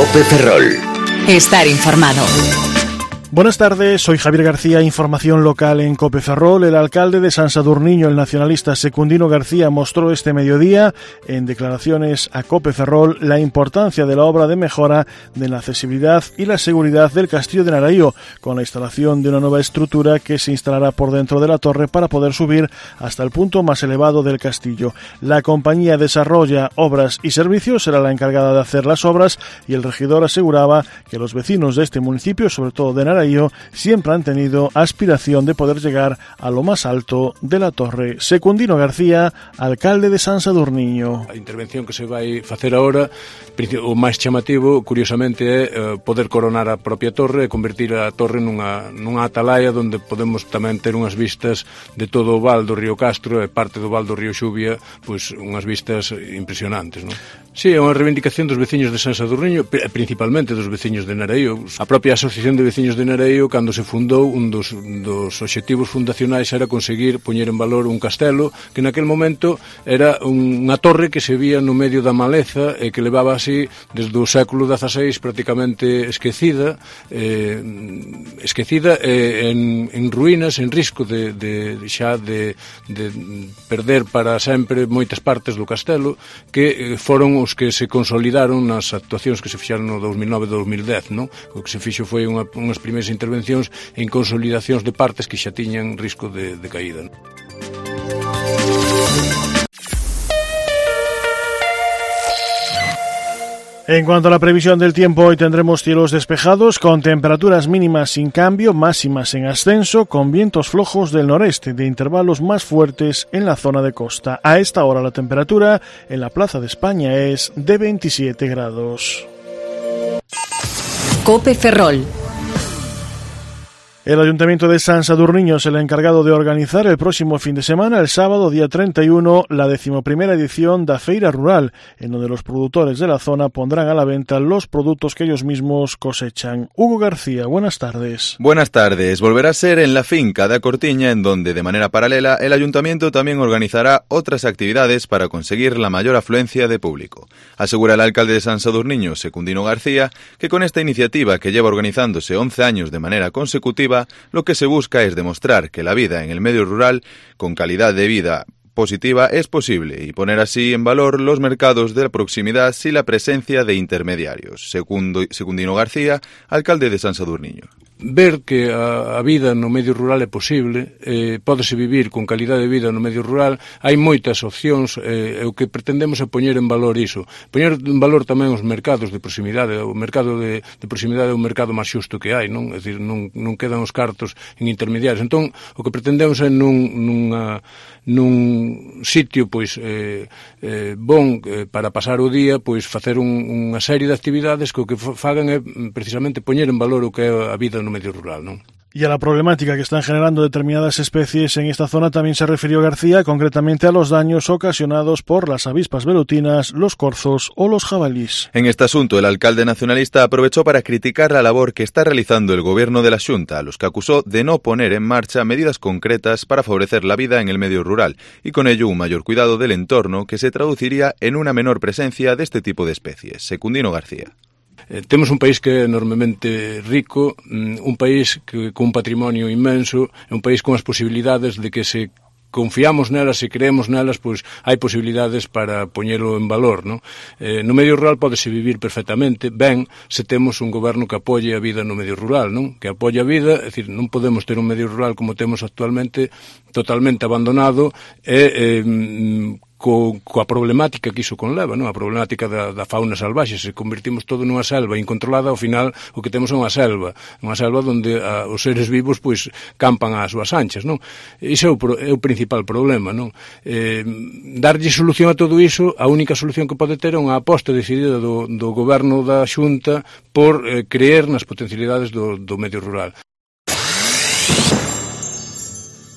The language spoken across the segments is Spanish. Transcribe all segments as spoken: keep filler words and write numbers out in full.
Cope Ferrol. Estar informado. Buenas tardes, soy Javier García, información local en Cope Ferrol. El alcalde de San Sadurniño, el nacionalista Secundino García, mostró este mediodía en declaraciones a Cope Ferrol la importancia de la obra de mejora de la accesibilidad y la seguridad del castillo de Naraío, con la instalación de una nueva estructura que se instalará por dentro de la torre para poder subir hasta el punto más elevado del castillo. La compañía desarrolla obras y servicios, será la encargada de hacer las obras, y el regidor aseguraba que los vecinos de este municipio, sobre todo de Naraío, siempre han tenido aspiración de poder llegar a lo más alto de la torre. Secundino García, alcalde de San Sadurniño. A intervención que se vai facer agora, o máis chamativo, curiosamente, é poder coronar a propia torre e convertir a torre nunha, nunha atalaya onde podemos tamén ter unhas vistas de todo o val do río Castro e parte do val do río Xubia, pois unhas vistas impresionantes, non? Sí, é unha reivindicación dos veciños de San Sadurniño, principalmente dos veciños de Naraío. A propia Asociación de Veciños de Naraío, cando se fundou, un dos, dos obxectivos fundacionais era conseguir poñer en valor un castelo que naquel momento era unha torre que se vía no medio da maleza e que levaba así desde o século dezaseis prácticamente esquecida, eh, esquecida eh, en, en ruínas, en risco de, de xa de, de perder para sempre moitas partes do castelo, que eh, foron os que se consolidaron nas actuacións que se fixaron no dos mil nove e dos mil dez, non? O que se fixo foi unha, unhas primeiras intervencións en consolidacións de partes que xa tiñan risco de, de caída, non? En cuanto a la previsión del tiempo, hoy tendremos cielos despejados con temperaturas mínimas sin cambio, máximas en ascenso, con vientos flojos del noreste de intervalos más fuertes en la zona de costa. A esta hora la temperatura en la Plaza de España es de veintisiete grados. Cope Ferrol. El Ayuntamiento de San Sadurniño es el encargado de organizar el próximo fin de semana, el sábado día treinta y uno, la decimoprimera edición da Feira Rural, en donde los productores de la zona pondrán a la venta los productos que ellos mismos cosechan. Hugo García, buenas tardes. Buenas tardes. Volverá a ser en la finca da Cortiña, en donde de manera paralela el Ayuntamiento también organizará otras actividades para conseguir la mayor afluencia de público. Asegura el alcalde de San Sadurniño, Secundino García, que con esta iniciativa, que lleva organizándose once años de manera consecutiva, lo que se busca es demostrar que la vida en el medio rural, con calidad de vida positiva, es posible y poner así en valor los mercados de la proximidad sin la presencia de intermediarios. Segundo, Secundino García, alcalde de San Sadurniño. Ver que a, a vida no medio rural é posible, eh, pódese vivir con calidade de vida no medio rural, hai moitas opcións, eh, o que pretendemos é poñer en valor iso, poñer en valor tamén os mercados de proximidade, o mercado de, de proximidade é o mercado máis xusto que hai, non? É dicir, non, non quedan os cartos en intermediarios, entón o que pretendemos é nun, nunha, nun sitio pois eh, eh, bon eh, para pasar o día, pois facer un, unha serie de actividades que o que fagan é precisamente poñer en valor o que é a vida no medio rural, non? Y a la problemática que están generando determinadas especies en esta zona también se refirió García, concretamente a los daños ocasionados por las avispas velutinas, los corzos o los jabalís. En este asunto, el alcalde nacionalista aprovechó para criticar la labor que está realizando el gobierno de la Xunta, a los que acusó de no poner en marcha medidas concretas para favorecer la vida en el medio rural y con ello un mayor cuidado del entorno que se traduciría en una menor presencia de este tipo de especies. Secundino García. Eh, temos un país que é enormemente rico, un país que, con un patrimonio inmenso, é un país con as posibilidades de que se confiamos nelas e creemos nelas, pois hai posibilidades para poñelo en valor, non? Eh, no medio rural pódese vivir perfectamente ben se temos un goberno que apoie a vida no medio rural, non? Que apoie a vida, é dicir, non podemos ter un medio rural como temos actualmente totalmente abandonado e eh, co, coa problemática que iso conleva, non? A problemática da, da fauna salvaxe. Se convertimos todo nunha selva incontrolada, ao final o que temos é unha selva, unha selva onde a, os seres vivos pois campan ás súas anchas, non? Iso é o, é o principal problema, non? Eh, darlle solución a todo iso, a única solución que pode ter é unha aposta decidida do, do goberno da Xunta por eh, creer nas potencialidades do, do medio rural.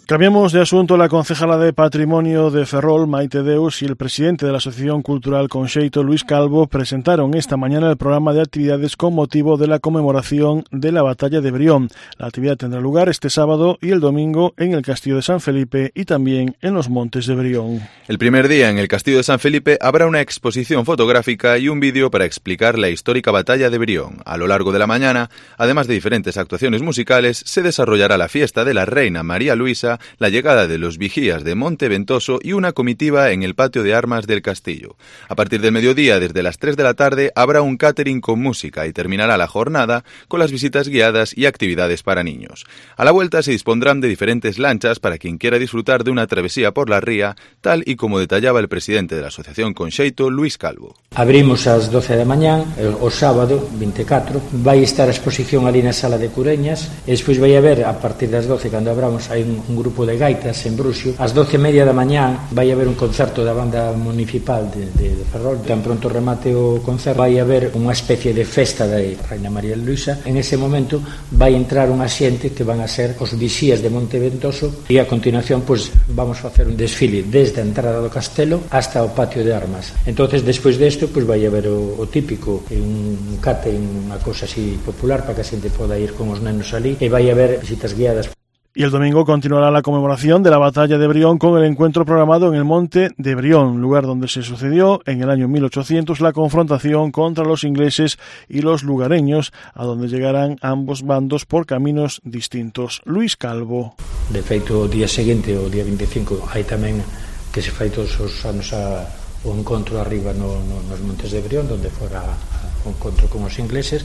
Cambiamos de asunto. La concejala de Patrimonio de Ferrol, Maite Deus, y el presidente de la Asociación Cultural Conxeito, Luis Calvo, presentaron esta mañana el programa de actividades con motivo de la conmemoración de la Batalla de Brión. La actividad tendrá lugar este sábado y el domingo en el Castillo de San Felipe y también en los Montes de Brión. El primer día en el Castillo de San Felipe habrá una exposición fotográfica y un vídeo para explicar la histórica Batalla de Brión. A lo largo de la mañana, además de diferentes actuaciones musicales, se desarrollará la fiesta de la Reina María Luisa, la llegada de los vigías de Monte Ventoso y una comitiva en el patio de armas del castillo. A partir del mediodía, desde las tres de la tarde, habrá un catering con música y terminará la jornada con las visitas guiadas y actividades para niños. A la vuelta se dispondrán de diferentes lanchas para quien quiera disfrutar de una travesía por la ría, tal y como detallaba el presidente de la Asociación Conxeito, Luis Calvo. Abrimos ás doce da mañán, o sábado, vinte e catro, vai estar a exposición ali na sala de Cureñas, e despois vai haber, a partir das doce, cando abramos, hai un, un grupo de gaitas en Bruxo. Ás doce e media da mañán vai haber un concerto da banda municipal de, de, de Ferrol. Tan pronto remate o concerto, vai haber unha especie de festa da Reina María Luisa. En ese momento vai entrar unha xente que van a ser os vixías de Monte Ventoso, e a continuación pues, vamos a facer un desfile desde a entrada do castelo hasta o patio de armas. Entonces, despois desto, pues, vai haber o, o típico, un catering, unha cosa así popular para que a xente poda ir con os nenos ali, e vai haber visitas guiadas. Y el domingo continuará la conmemoración de la Batalla de Brión con el encuentro programado en el Monte de Brión, lugar donde se sucedió en el año mil ochocientos la confrontación contra los ingleses y los lugareños, a donde llegarán ambos bandos por caminos distintos. Luis Calvo. De feito, o día seguinte, o día veinticinco, hai tamén que se fai todos os anos a, o encontro arriba no, no, nos Montes de Brión, donde fora o encontro con os ingleses.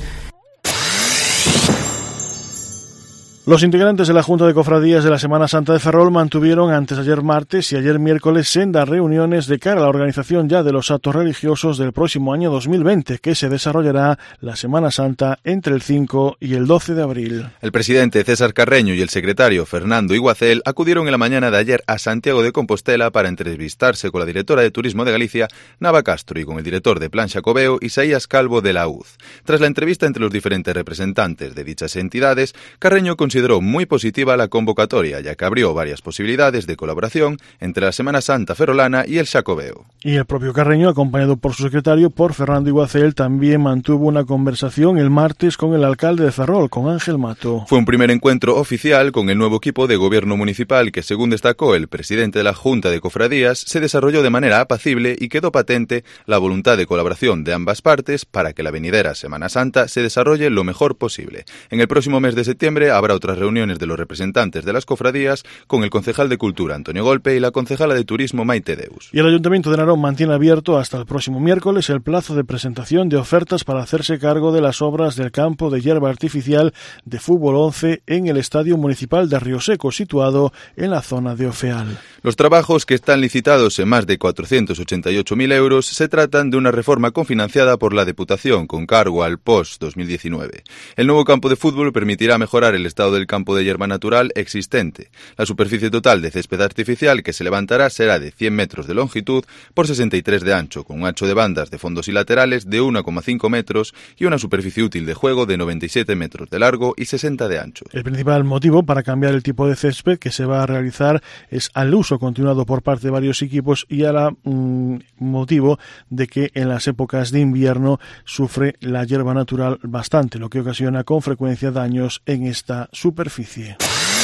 Los integrantes de la Junta de Cofradías de la Semana Santa de Ferrol mantuvieron antes ayer martes y ayer miércoles sendas reuniones de cara a la organización ya de los actos religiosos del próximo año dos mil veinte, que se desarrollará la Semana Santa entre el cinco y el doce de abril. El presidente César Carreño y el secretario Fernando Iguacel acudieron en la mañana de ayer a Santiago de Compostela para entrevistarse con la directora de Turismo de Galicia, Nava Castro, y con el director de Plan Xacobeo, Isaías Calvo, de la U Z. Tras la entrevista entre los diferentes representantes de dichas entidades, Carreño consideró muy positiva la convocatoria, ya que abrió varias posibilidades de colaboración entre la Semana Santa ferrolana y el Xacobeo. Y el propio Carreño, acompañado por su secretario, por Fernando Iguacel, también mantuvo una conversación el martes con el alcalde de Ferrol, con Ángel Mato. Fue un primer encuentro oficial con el nuevo equipo de gobierno municipal que, según destacó el presidente de la Junta de Cofradías, se desarrolló de manera apacible y quedó patente la voluntad de colaboración de ambas partes para que la venidera Semana Santa se desarrolle lo mejor posible. En el próximo mes de septiembre habrá otras reuniones de los representantes de las cofradías con el concejal de Cultura, Antonio Golpe, y la concejala de Turismo, Maite Deus. Y el Ayuntamiento de Narón mantiene abierto hasta el próximo miércoles el plazo de presentación de ofertas para hacerse cargo de las obras del campo de hierba artificial de fútbol once en el Estadio Municipal de Río Seco, situado en la zona de Ofeal. Los trabajos, que están licitados en más de cuatrocientos ochenta y ocho mil euros, se tratan de una reforma cofinanciada por la Diputación con cargo al P O S dos mil diecinueve. El nuevo campo de fútbol permitirá mejorar el estado del campo de hierba natural existente. La superficie total de césped artificial que se levantará será de cien metros de longitud por sesenta y tres de ancho, con un ancho de bandas de fondos y laterales de uno coma cinco metros y una superficie útil de juego de noventa y siete metros de largo y sesenta de ancho. El principal motivo para cambiar el tipo de césped que se va a realizar es al uso continuado por parte de varios equipos y al mmm, motivo de que en las épocas de invierno sufre la hierba natural bastante, lo que ocasiona con frecuencia daños en esta superficie.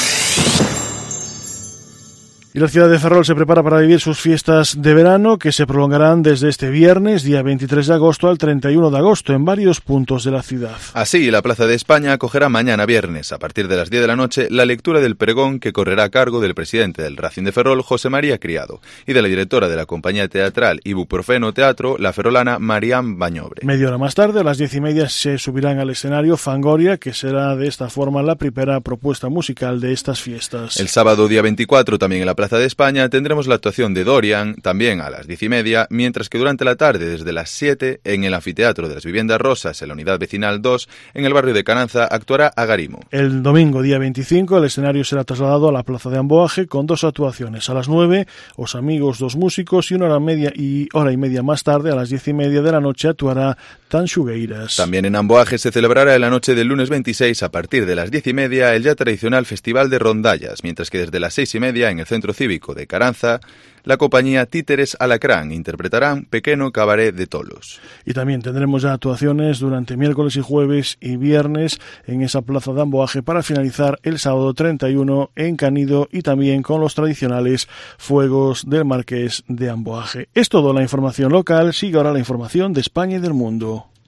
Y la ciudad de Ferrol se prepara para vivir sus fiestas de verano, que se prolongarán desde este viernes, día veintitrés de agosto, al treinta y uno de agosto, en varios puntos de la ciudad. Así, la Plaza de España acogerá mañana viernes, a partir de las diez de la noche, la lectura del pregón que correrá a cargo del presidente del Racing de Ferrol, José María Criado, y de la directora de la compañía teatral Ibuprofeno Teatro, la ferrolana Marián Bañobre. Media hora más tarde, a las diez y media, se subirán al escenario Fangoria, que será de esta forma la primera propuesta musical de estas fiestas. El sábado, día veinticuatro, también en la Plaza de España tendremos la actuación de Dorian, también a las diez y media, mientras que durante la tarde, desde las siete, en el Anfiteatro de las Viviendas Rosas, en la Unidad Vecinal dos, en el barrio de Caranza, actuará Agarimo. El domingo, día veinticinco, el escenario será trasladado a la Plaza de Amboaje con dos actuaciones. A las nueve, Os Amigos, dos músicos, y una hora, media y hora y media más tarde, a las diez y media de la noche, actuará Tanxugueiras. También en Amboaje se celebrará en la noche del lunes veintiséis, a partir de las diez y media, el ya tradicional Festival de Rondallas, mientras que desde las seis y media, en el Centro Cívico de Caranza, la compañía Títeres Alacrán interpretarán Pequeno Cabaret de Tolos. Y también tendremos ya actuaciones durante miércoles y jueves y viernes en esa plaza de Amboaje para finalizar el sábado treinta y uno en Canido y también con los tradicionales fuegos del Marqués de Amboaje. Es todo la información local, sigue ahora la información de España y del mundo.